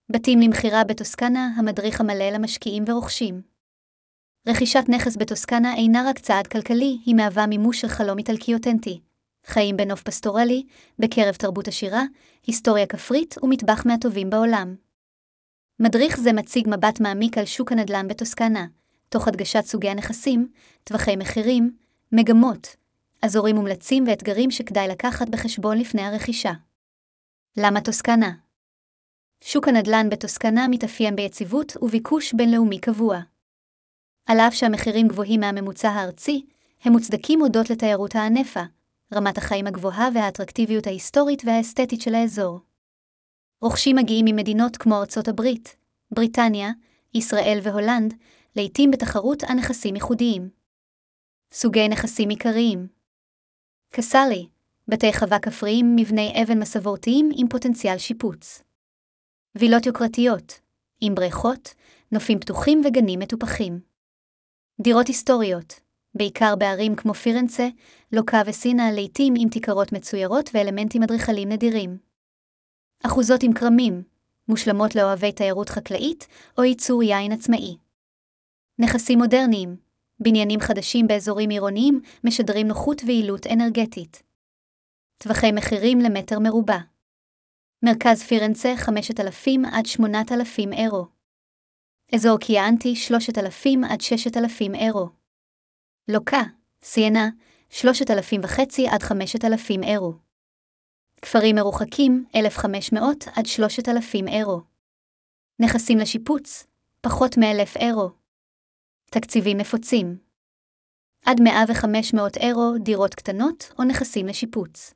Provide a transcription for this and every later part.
בתים למכירה בטוסקנה, המדריך המלא למשקיעים ורוכשים. רכישת נכס בטוסקנה אינה רק צעד כלכלי, היא מהווה מימוש של חלום איטלקי אותנטי. חיים בנוף פסטורלי, בקרב תרבות עשירה, היסטוריה כפרית ומטבח מהטובים בעולם. מדריך זה מציג מבט מעמיק על שוק הנדל"ן בטוסקנה, תוך הדגשת סוגי הנכסים, טווחי מחירים, מגמות, אזורים מומלצים ואתגרים שכדאי לקחת בחשבון לפני הרכישה. למה טוסקנה? שוק הנדל"ן בטוסקנה מתאפיין ביציבות וביקוש בינלאומי קבוע. על אף שהמחירים גבוהים מהממוצע הארצי, הם מוצדקים הודות לתיירות הענפה, רמת החיים הגבוהה והאטרקטיביות ההיסטורית והאסתטית של האזור. רוכשים מגיעים ממדינות כמו ארצות הברית, בריטניה, ישראל והולנד, לעתים בתחרות על נכסים ייחודיים. סוגי נכסים עיקריים. קסאלי, בתי חווה כפריים, מבני אבן מסורתיים עם פוטנציאל שיפוץ. וילות יוקרתיות, עם בריכות, נופים פתוחים וגנים מטופחים. דירות היסטוריות, בעיקר בערים כמו פירנצה, לוקה וסינה, לעתים עם תיקרות מצוירות ואלמנטים אדריכליים נדירים. אחוזות עם קרמים, מושלמות לאוהבי תיירות חקלאית או ייצור יין עצמאי. נכסים מודרניים, בניינים חדשים באזורים עירוניים משדרים נוחות ויעילות אנרגטית. טווחי מחירים למטר מרובע. מרכז פירנצה 5,000 עד 8,000 אירו. אזור קיאנטי 3,000 עד 6,000 אירו. לוקה, סיינה 3,500 עד 5,000 אירו. כפרים מרוחקים 1,500 עד 3,000 אירו. נכסים לשיפוץ, פחות מ1,000 אירו. תקציבים נפוצים. עד 100-500 אירו דירות קטנות או נכסים לשיפוץ.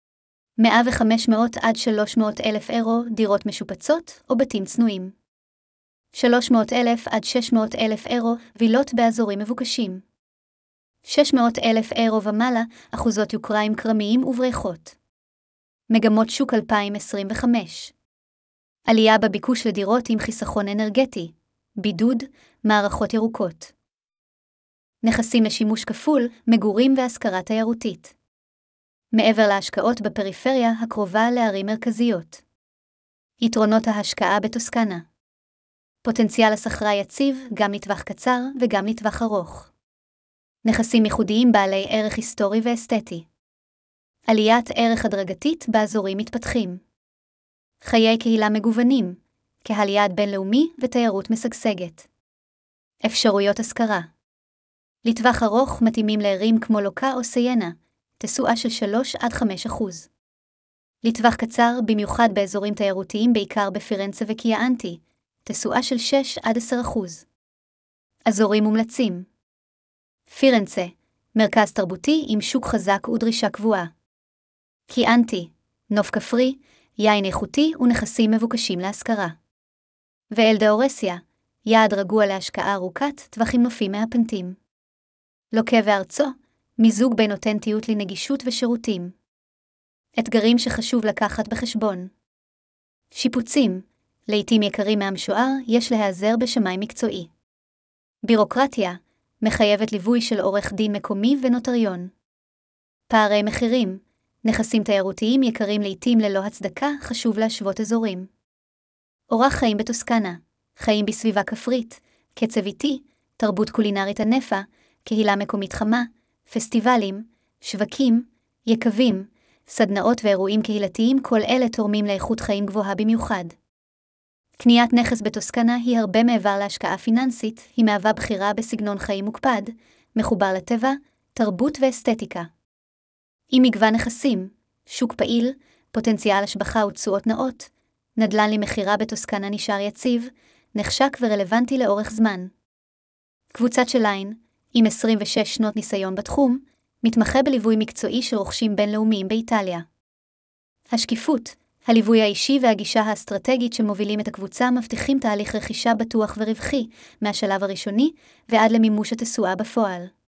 100-500 עד 300,000 אירו דירות משופצות או בתים צנועים. 300,000 עד 600,000 אירו וילות באזורים מבוקשים. 600,000 אירו ומעלה אחוזות יוקרה עם קרמיים ובריכות. מגמות שוק 2025. עלייה בביקוש לדירות עם חיסכון אנרגטי, בידוד, מערכות ירוקות. נכסים לשימוש כפול, מגורים והשכרה תיירותית. מעבר להשקעות בפריפריה הקרובה לערים מרכזיות. יתרונות ההשקעה בטוסקנה. פוטנציאל השכרה יציב גם לטווח קצר וגם לטווח ארוך. נכסים ייחודיים בעלי ערך היסטורי ואסתטי. עליית ערך הדרגתית באזורים מתפתחים. חיי קהילה מגוונים, קהל יעד בינלאומי ותיירות משגשגת. אפשרויות השכרה. לטווח ארוך מתאימים לערים כמו לוקה או סיינה, תשואה של 3-5%. לטווח קצר, במיוחד באזורים תיירותיים בעיקר בפירנצה וקיאנטי, תשואה של 6-10%. אזורים מומלצים. פירנצה, מרכז תרבותי עם שוק חזק ודרישה קבועה. קיאנטי, נוף כפרי, יין איכותי ונכסים מבוקשים להשכרה. ואלדאורסיה, יעד רגוע להשקעה ארוכת טווחים נופים מהפנטים. לוקה וארצו, מיזוג בין אותנטיות לנגישות ושירותים. אתגרים שחשוב לקחת בחשבון. שיפוצים, לעתים יקרים מהמשוער, יש להיעזר בשמאי מקצועי. בירוקרטיה, מחייבת ליווי של עורך דין מקומי ונוטריון. פערי מחירים, נכסים תיירותיים יקרים לעתים ללא הצדקה, חשוב להשוות אזורים. אורח חיים בטוסקנה, חיים בסביבה כפרית, קצב איטי, תרבות קולינרית ענפה, קהילה מקומית חמה, פסטיבלים, שווקים, יקבים, סדנאות ואירועים קהילתיים, כל אלה תורמים לאיכות חיים גבוהה במיוחד. קניית נכס בטוסקנה היא הרבה מעבר להשקעה פיננסית, היא מהווה בחירה בסגנון חיים מוקפד, מחובר לטבע, תרבות ואסתטיקה. עם מגוון נכסים, שוק פעיל, פוטנציאל השבחה ותשואות נאות, נדל"ן למכירה בטוסקנה נשאר יציב, נחשק ורלוונטי לאורך זמן. קבוצת של ליין, עם 26 שנות ניסיון בתחום, מתמחה בליווי מקצועי של רוכשים בינלאומיים באיטליה. השקיפות, הליווי האישי והגישה האסטרטגית שמובילים את הקבוצה מבטיחים תהליך רכישה בטוח ורווחי, מהשלב הראשוני ועד למימוש התשואה בפועל.